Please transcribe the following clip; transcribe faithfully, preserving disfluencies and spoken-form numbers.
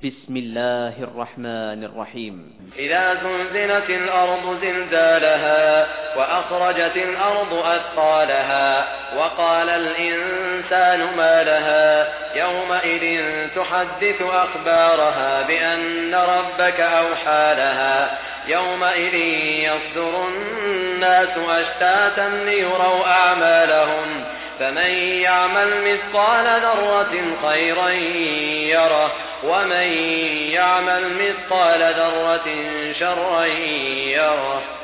بسم الله الرحمن الرحيم. إذا زلزلت الأرض زلزالها وأخرجت الأرض أثقالها وقال الإنسان ما لها يومئذ تحدث أخبارها بأن ربك أوحى لها يومئذ يصدر الناس أشتاتا ليروا أعمالهم فمن يعمل مثقال ذرة خيرا يره ومن يعمل مثقال ذرة شرا يره.